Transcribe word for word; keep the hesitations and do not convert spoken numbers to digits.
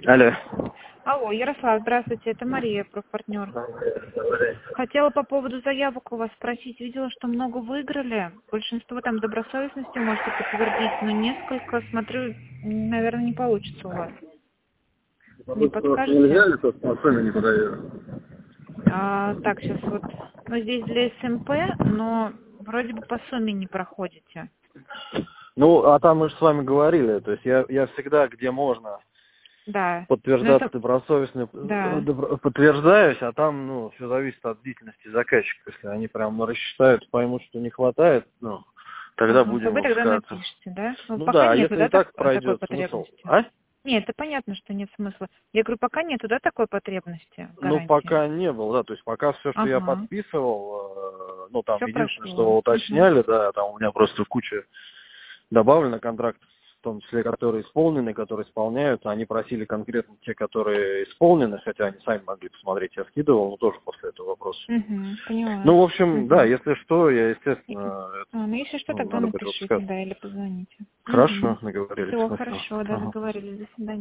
Алло. Алло, Ярослав, здравствуйте, это Мария, профпартнер. Хотела по поводу заявок у вас спросить. Видела, что много выиграли. Большинство там добросовестности можете подтвердить, но несколько, смотрю, наверное, не получится у вас. Не подскажете? Нельзя ли то, что машины не проверю? А, так, сейчас вот. Ну, здесь для СМП, но вроде бы по сумме не проходите. Ну, а там мы же с вами говорили, то есть я, я всегда, где можно Да. подтверждаться это... добросовестно, Да. добро- подтверждаюсь, а там, ну, все зависит от длительности заказчика. Если они прям рассчитают, поймут, что не хватает, ну, тогда Ага, то будем вы тогда выпускаться. напишите, да? Ну, Ну пока да, а нету, если да, и так так- такой пройдет, смысл, потребности? а? Нет, это понятно, что нет смысла. Я говорю, пока нету, да, такой потребности в Ну, гарантии? пока не было, да, то есть пока все, что я Ага, подписывал, э, ну, там, все единственное, прошло. что Угу. уточняли, да, там у меня просто куча добавлено контрактов, в том числе, которые исполнены, которые исполняются, они просили конкретно те, которые исполнены, хотя они сами могли посмотреть, я скидывал, но тоже после этого вопроса. Угу, поняла. Ну, в общем, да, Угу. если что, я, естественно, это, А, ну если что, ну, тогда надо будет напишите, выпускать. да, или позвоните. Хорошо, Угу. договорились. Все Спасибо. хорошо, да, Ага. договорились. До свидания.